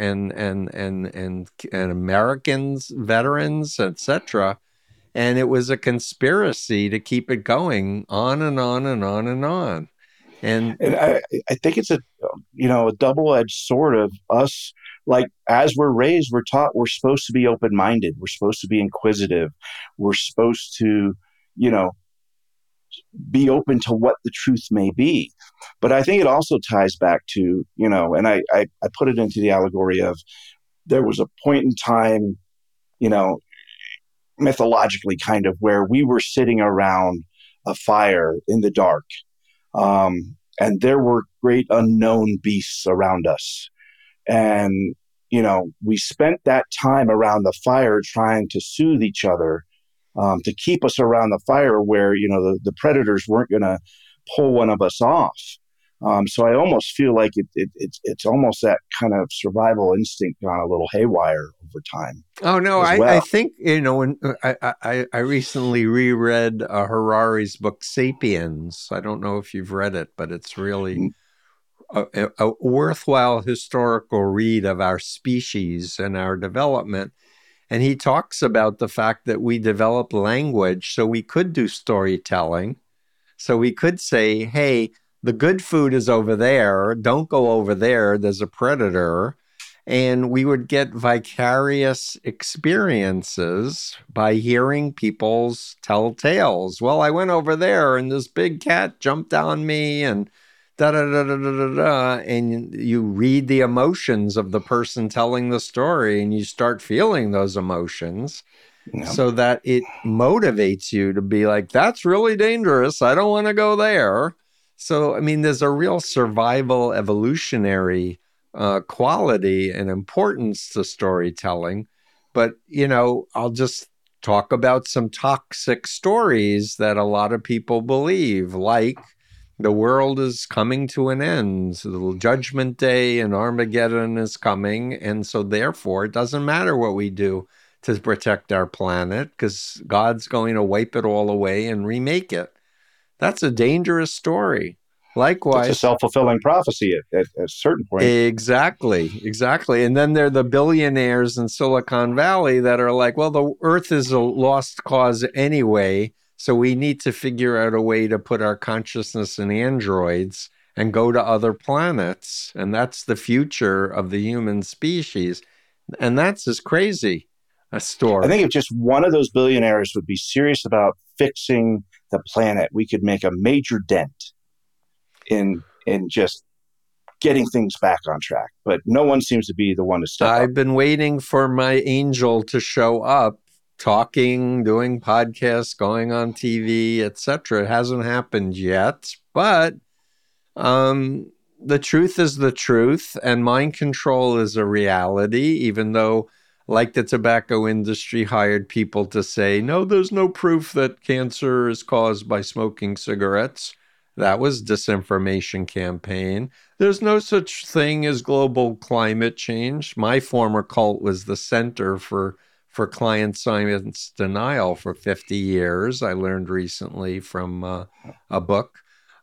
Americans, veterans, etc. And it was a conspiracy to keep it going on and on and on and on. And I think it's a double-edged sword of us. Like as we're raised, we're taught we're supposed to be open-minded. We're supposed to be inquisitive. We're supposed to, be open to what the truth may be. But I think it also ties back to, and I put it into the allegory of there was a point in time, mythologically kind of where we were sitting around a fire in the dark. And there were great unknown beasts around us. And, we spent that time around the fire trying to soothe each other, to keep us around the fire where, the predators weren't going to pull one of us off. So I almost feel like it's almost that kind of survival instinct gone a little haywire over time. Oh, no, I think, when I recently reread Harari's book, Sapiens. I don't know if you've read it, but it's really a worthwhile historical read of our species and our development. And he talks about the fact that we developed language so we could do storytelling. So we could say, hey, the good food is over there. Don't go over there. There's a predator. And we would get vicarious experiences by hearing people's tell tales. Well, I went over there and this big cat jumped on me and da-da-da-da-da-da-da. And you read the emotions of the person telling the story and you start feeling those emotions. Yeah. So that it motivates you to be like, that's really dangerous. I don't want to go there. So, there's a real survival evolutionary quality and importance to storytelling. But, I'll just talk about some toxic stories that a lot of people believe, like the world is coming to an end. The Judgment Day and Armageddon is coming. And so therefore, it doesn't matter what we do to protect our planet because God's going to wipe it all away and remake it. That's a dangerous story. Likewise, it's a self-fulfilling prophecy at a certain point. Exactly. And then there are the billionaires in Silicon Valley that are like, well, the Earth is a lost cause anyway, so we need to figure out a way to put our consciousness in androids and go to other planets. And that's the future of the human species. And that's just crazy. A story. I think if just one of those billionaires would be serious about fixing the planet, we could make a major dent. in just getting things back on track. But no one seems to be the one to step up. I've been waiting for my angel to show up, talking, doing podcasts, going on TV, etc. It hasn't happened yet, but the truth is the truth, and mind control is a reality, even though, like the tobacco industry hired people to say, no, there's no proof that cancer is caused by smoking cigarettes. That was disinformation campaign. There's no such thing as global climate change. My former cult was the Center for Client Science Denial for 50 years. I learned recently from a book.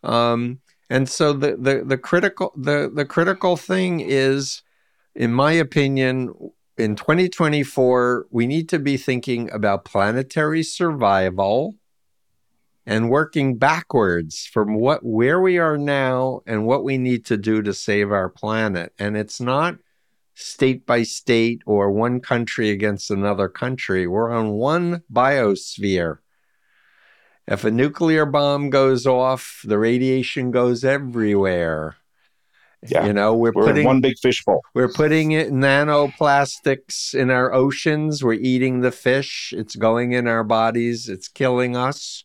And so the critical thing is, in my opinion, in 2024, we need to be thinking about planetary survival and working backwards from where we are now and what we need to do to save our planet. And it's not state by state or one country against another country. We're on one biosphere. If a nuclear bomb goes off, the radiation goes everywhere. Yeah. You know, we're in one big fishbowl. We're putting it nanoplastics in our oceans. We're eating the fish. It's going in our bodies. It's killing us.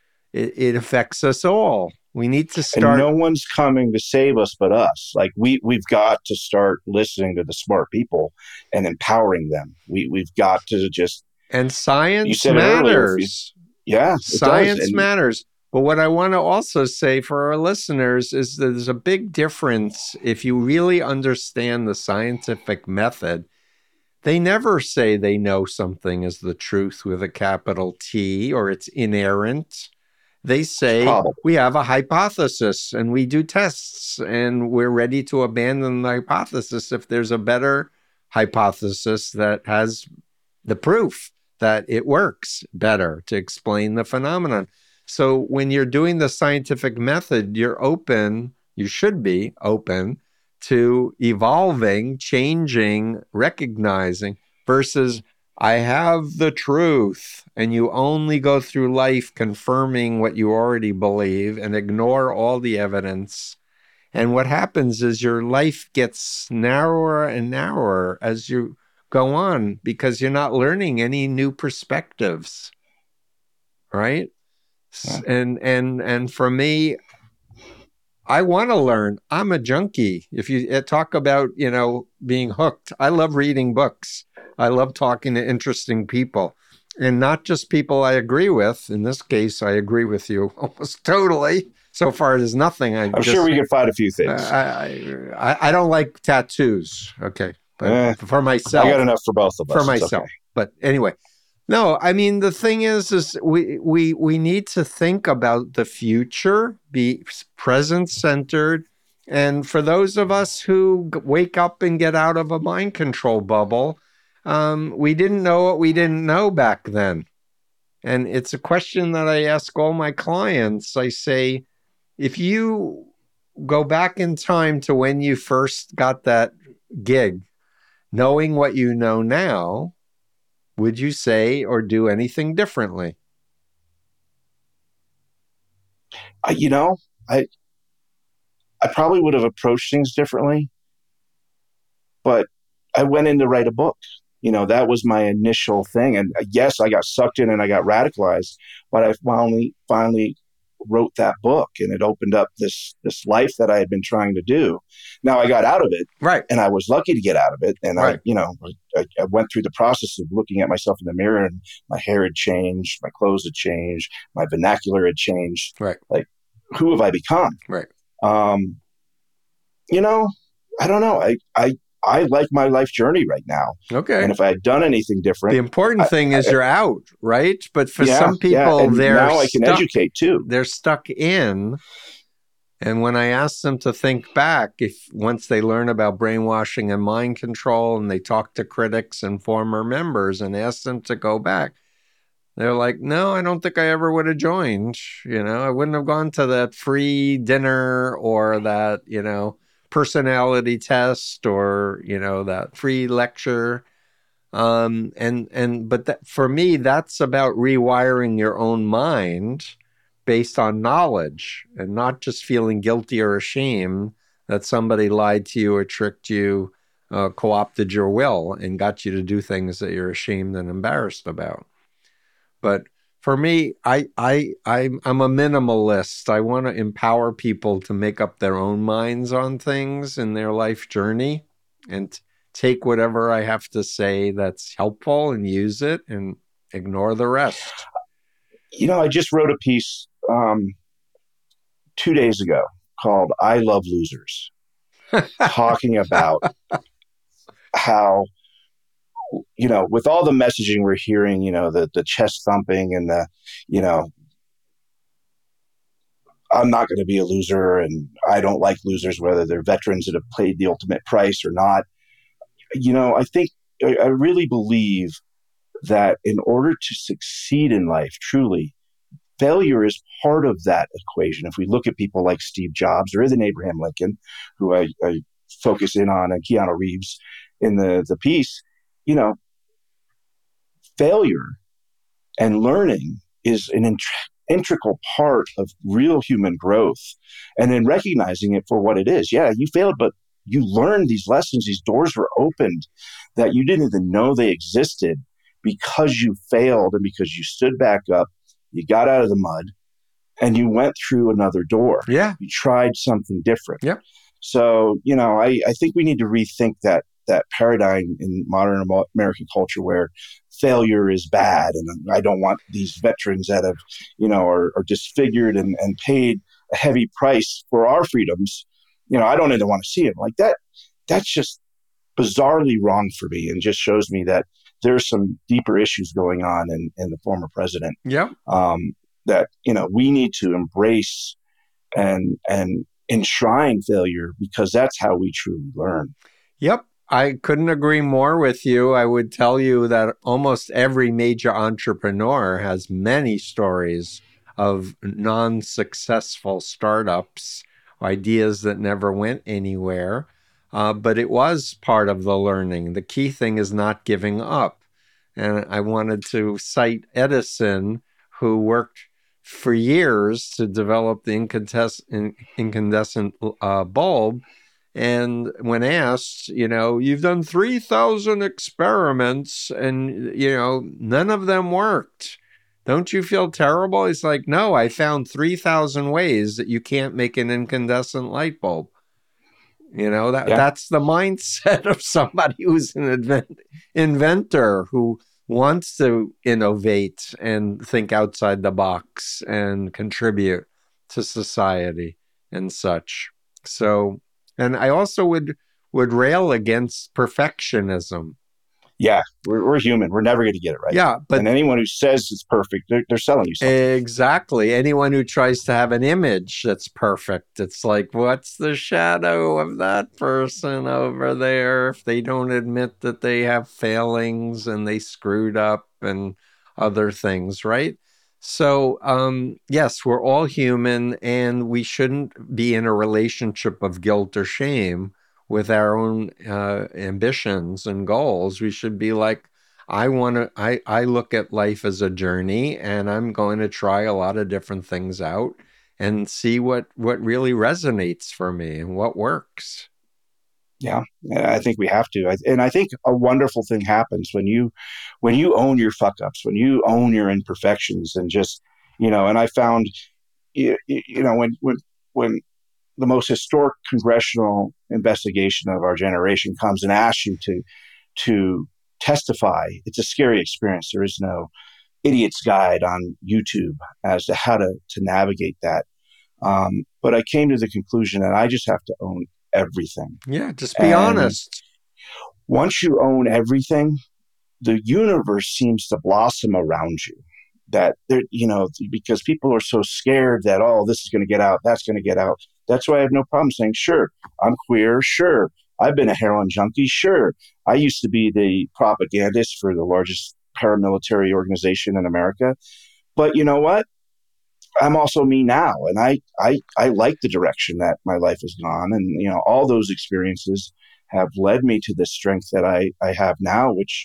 It affects us all. We need to start. And no one's coming to save us but us. Like we've got to start listening to the smart people and empowering them. We've got to just. And science matters. Science matters. But what I want to also say for our listeners is that there's a big difference if you really understand the scientific method. They never say they know something is the truth with a capital T or it's inerrant. They say we have a hypothesis and we do tests and we're ready to abandon the hypothesis if there's a better hypothesis that has the proof that it works better to explain the phenomenon. So when you're doing the scientific method, you should be open to evolving, changing, recognizing, versus I have the truth, and you only go through life confirming what you already believe and ignore all the evidence. And what happens is your life gets narrower and narrower as you go on because you're not learning any new perspectives, right? Yeah. And for me, I want to learn. I'm a junkie. If you talk about, being hooked, I love reading books. I love talking to interesting people, and not just people I agree with. In this case, I agree with you almost totally. So far, there's nothing. I'm sure we can find a few things. I don't like tattoos. Okay. But for myself. I got enough for both of us. For myself. Okay. But anyway. No, I mean, the thing is we need to think about the future, be present-centered. And for those of us who wake up and get out of a mind control bubble, we didn't know what we didn't know back then. And it's a question that I ask all my clients. I say, if you go back in time to when you first got that gig, knowing what you know now, would you say or do anything differently? I probably would have approached things differently, but I went in to write a book. That was my initial thing. And yes, I got sucked in and I got radicalized, but I finally wrote that book, and it opened up this life that I had been trying to do. Now I got out of it, right? And I was lucky to get out of it. And right. I went through the process of looking at myself in the mirror, and my hair had changed, my clothes had changed, my vernacular had changed. Right. Like, who have I become? Right. I don't know. I like my life journey right now. Okay. And if I had done anything different, the important thing is you're out, right? But for some people, now I can educate too. They're stuck in. And when I ask them to think back, once they learn about brainwashing and mind control, and they talk to critics and former members and ask them to go back, they're like, no, I don't think I ever would have joined. I wouldn't have gone to that free dinner or that, personality test or, that free lecture. But for me, that's about rewiring your own mind based on knowledge and not just feeling guilty or ashamed that somebody lied to you or tricked you, co-opted your will and got you to do things that you're ashamed and embarrassed about. But for me, I'm a minimalist. I want to empower people to make up their own minds on things in their life journey and take whatever I have to say that's helpful and use it and ignore the rest. I just wrote a piece 2 days ago called I Love Losers, talking about how, with all the messaging we're hearing, the chest thumping and I'm not going to be a loser and I don't like losers, whether they're veterans that have paid the ultimate price or not. I really believe that in order to succeed in life, truly, failure is part of that equation. If we look at people like Steve Jobs or even Abraham Lincoln, who I focus in on, and Keanu Reeves in the piece, failure and learning is an integral part of real human growth. And in recognizing it for what it is, yeah, you failed, but you learned these lessons, these doors were opened that you didn't even know they existed because you failed and because you stood back up, you got out of the mud, and you went through another door. Yeah. You tried something different. Yep. So, I think we need to rethink that paradigm in modern American culture where failure is bad. And I don't want these veterans that have, are disfigured and paid a heavy price for our freedoms. I don't even want to see it like that. That's just bizarrely wrong for me and just shows me that there's some deeper issues going on in the former president. Yep. That, we need to embrace and enshrine failure because that's how we truly learn. Yep. I couldn't agree more with you. I would tell you that almost every major entrepreneur has many stories of non-successful startups, ideas that never went anywhere. But it was part of the learning. The key thing is not giving up. And I wanted to cite Edison, who worked for years to develop the incandescent bulb. And when asked, you've done 3,000 experiments and, none of them worked. Don't you feel terrible? He's like, no, I found 3,000 ways that you can't make an incandescent light bulb. That's the mindset of somebody who's an inventor who wants to innovate and think outside the box and contribute to society and such. So, and I also would rail against perfectionism. Yeah, we're human. We're never going to get it right. Yeah, but and anyone who says it's perfect, they're selling you something. Exactly. Anyone who tries to have an image that's perfect, it's like, what's the shadow of that person over there if they don't admit that they have failings and they screwed up and other things, right? So, yes, we're all human and we shouldn't be in a relationship of guilt or shame with our own ambitions and goals. We should be like, I look at life as a journey and I'm going to try a lot of different things out and see what really resonates for me and what works. Yeah, I think we have to. And I think a wonderful thing happens when you own your fuck ups, when you own your imperfections and just, and I found, when the most historic congressional investigation of our generation comes and asks you to testify, it's a scary experience. There is no idiot's guide on YouTube as to how to navigate that. But I came to the conclusion that I just have to own everything. Yeah, just be honest. Once you own everything, the universe seems to blossom around you. That there, because people are so scared that, oh, this is going to get out, that's going to get out. That's why I have no problem saying, sure, I'm queer, sure, I've been a heroin junkie, sure, I used to be the propagandist for the largest paramilitary organization in America. But you know what? I'm also me now, and I like the direction that my life has gone, and all those experiences have led me to the strength that I have now, which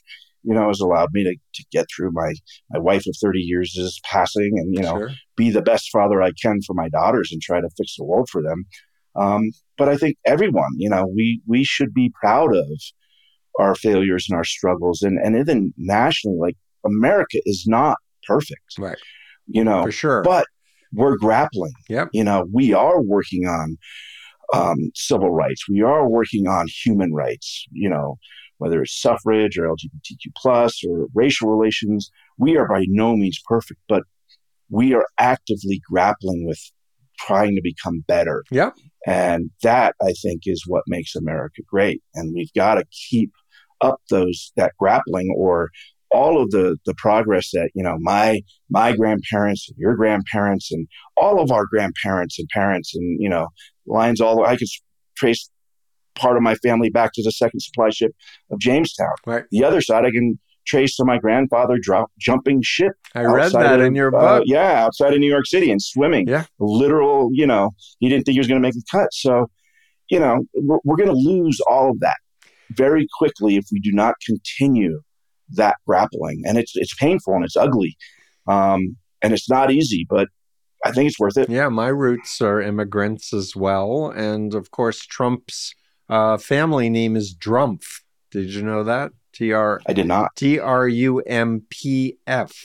has allowed me to get through my wife of 30 years is passing and, Sure. be the best father I can for my daughters and try to fix the world for them. But I think everyone, we should be proud of our failures and our struggles. And even nationally, like America is not perfect, Right. you know, For sure. but we're grappling. Yep. We are working on civil rights. We are working on human rights, whether it's suffrage or LGBTQ plus or racial relations. We are by no means perfect, but we are actively grappling with trying to become better. Yep. And that, I think, is what makes America great. And we've got to keep up that grappling, or all of the progress that, my grandparents and your grandparents and all of our grandparents and parents and, lines all, I could trace part of my family back to the second supply ship of Jamestown. Right. The other side, I can trace to my grandfather jumping ship. I read that in your book. Outside of New York City and swimming. Yeah. Literal, he didn't think he was going to make the cut. So, we're going to lose all of that very quickly if we do not continue that grappling. And it's painful and it's ugly. And it's not easy, but I think it's worth it. Yeah, my roots are immigrants as well. And of course, Trump's family name is Drumpf. Did you know that? I did not. Trumpf.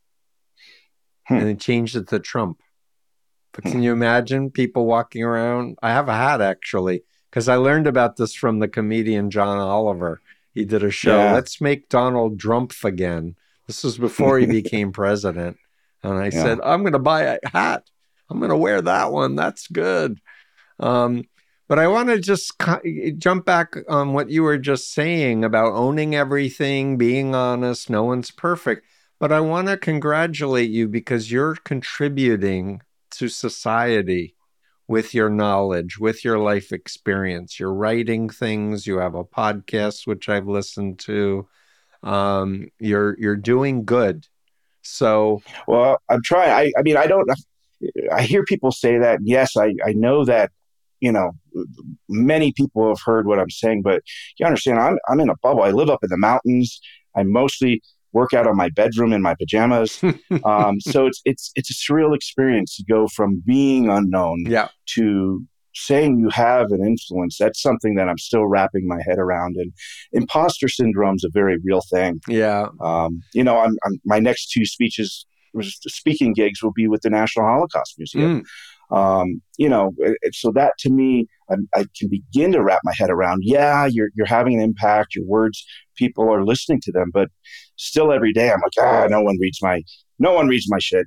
And they changed it to Trump. But can you imagine people walking around? I have a hat, actually, because I learned about this from the comedian John Oliver. He did a show, Let's Make Donald Drumpf Again. This was before he became president. And I said, I'm going to buy a hat. I'm going to wear that one. That's good. But I want to just jump back on what you were just saying about owning everything, being honest. No one's perfect. But I want to congratulate you because you're contributing to society with your knowledge, with your life experience. You're writing things. You have a podcast, which I've listened to. You're doing good. So, well, I'm trying. I hear people say that. Yes, I know that, many people have heard what I'm saying, but you understand, I'm in a bubble. I live up in the mountains. I mostly work out on my bedroom in my pajamas. So it's a surreal experience to go from being unknown to saying you have an influence. That's something that I'm still wrapping my head around. And imposter syndrome is a very real thing. Yeah. I'm my next two speaking gigs will be with the National Holocaust Museum. So that to me, I can begin to wrap my head around. Yeah, you're having an impact. Your words, people are listening to them, but still every day I'm like, no one reads my shit.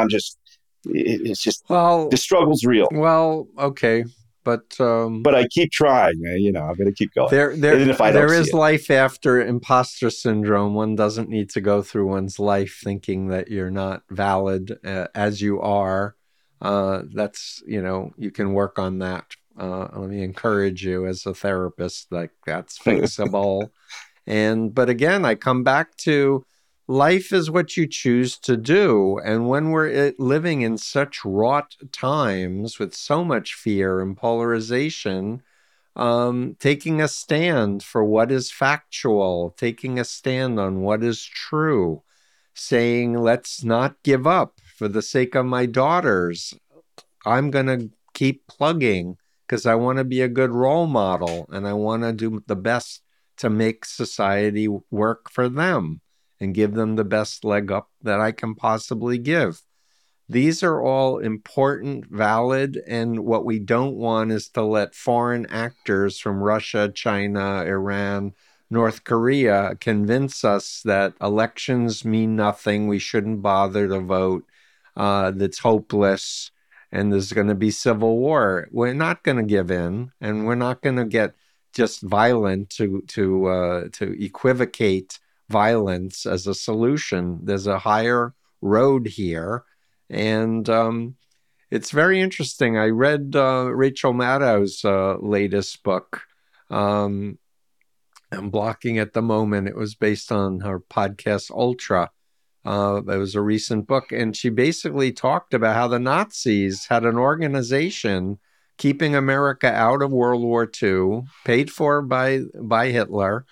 It's just, the struggle's real. Well, okay. But I keep trying. I'm going to keep going. There is life after imposter syndrome. One doesn't need to go through one's life thinking that you're not valid as you are. That's, you can work on that. Let me encourage you as a therapist, like that's fixable. But again, I come back to life is what you choose to do. And when we're living in such wrought times with so much fear and polarization, taking a stand for what is factual, taking a stand on what is true, saying, let's not give up for the sake of my daughters. I'm going to keep plugging because I want to be a good role model and I want to do the best to make society work for them and give them the best leg up that I can possibly give. These are all important, valid, and what we don't want is to let foreign actors from Russia, China, Iran, North Korea convince us that elections mean nothing, we shouldn't bother to vote, that's hopeless, and there's going to be civil war. We're not going to give in, and we're not going to get just violent to equivocate violence as a solution. There's a higher road here. And it's very interesting. I read Rachel Maddow's latest book. I'm blocking at the moment. It was based on her podcast, Ultra. It was a recent book. And she basically talked about how the Nazis had an organization keeping America out of World War II, paid for by Hitler,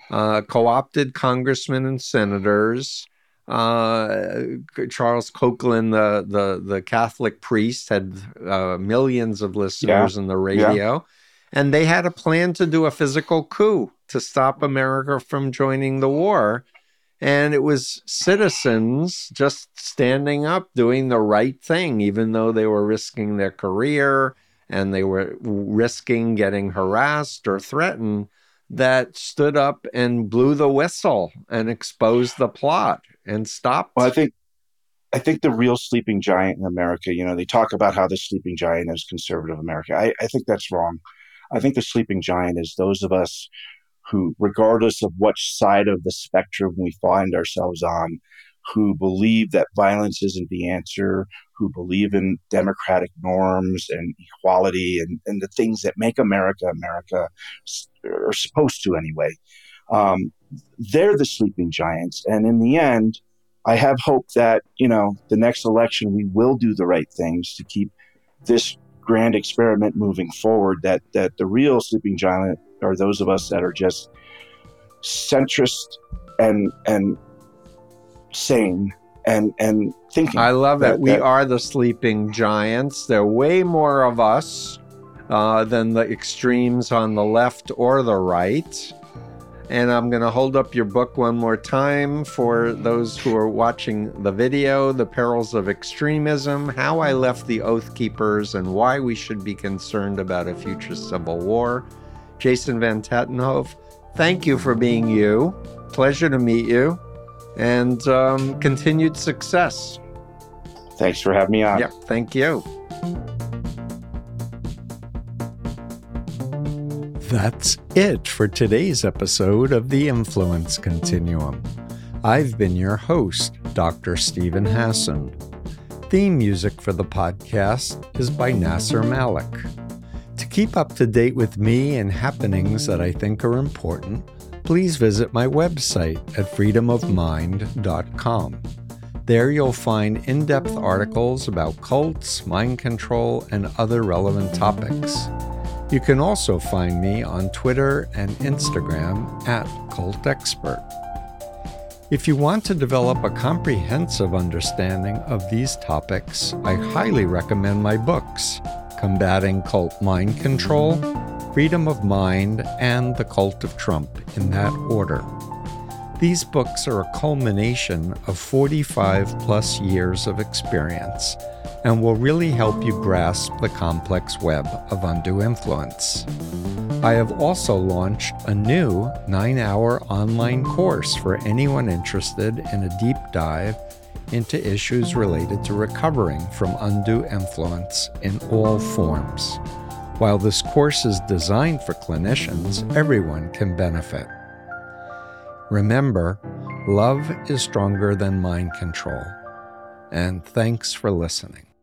co-opted congressmen and senators. Charles Coughlin, the Catholic priest, had millions of listeners in the radio. And they had a plan to do a physical coup to stop America from joining the war. And it was citizens just standing up, doing the right thing, even though they were risking their career and they were risking getting harassed or threatened, that stood up and blew the whistle and exposed the plot and stopped. Well, I think the real sleeping giant in America, they talk about how the sleeping giant is conservative America. I think that's wrong. I think the sleeping giant is those of us who, regardless of which side of the spectrum we find ourselves on, who believe that violence isn't the answer, who believe in democratic norms and equality and the things that make America, or supposed to anyway. They're the sleeping giants. And in the end, I have hope that, the next election, we will do the right things to keep this grand experiment moving forward, that the real sleeping giant are those of us that are just centrist and sane and thinking. I love that we are the sleeping giants. There are way more of us than the extremes on the left or the right. And I'm going to hold up your book one more time for those who are watching the video, The Perils of Extremism, How I Left the Oath Keepers, and Why We Should Be Concerned About a Future Civil War. Jason Van Tatenhove, thank you for being you. Pleasure to meet you. And continued success. Thanks for having me on. Yep, thank you. That's it for today's episode of The Influence Continuum. I've been your host, Dr. Stephen Hassan. Theme music for the podcast is by Nasser Malik. To keep up to date with me and happenings that I think are important, please visit my website at freedomofmind.com. There you'll find in-depth articles about cults, mind control, and other relevant topics. You can also find me on Twitter and Instagram at CultExpert. If you want to develop a comprehensive understanding of these topics, I highly recommend my books, Combating Cult Mind Control, Freedom of Mind, and The Cult of Trump, in that order. These books are a culmination of 45-plus years of experience and will really help you grasp the complex web of undue influence. I have also launched a new 9-hour online course for anyone interested in a deep dive into issues related to recovering from undue influence in all forms. While this course is designed for clinicians, everyone can benefit. Remember, love is stronger than mind control. And thanks for listening.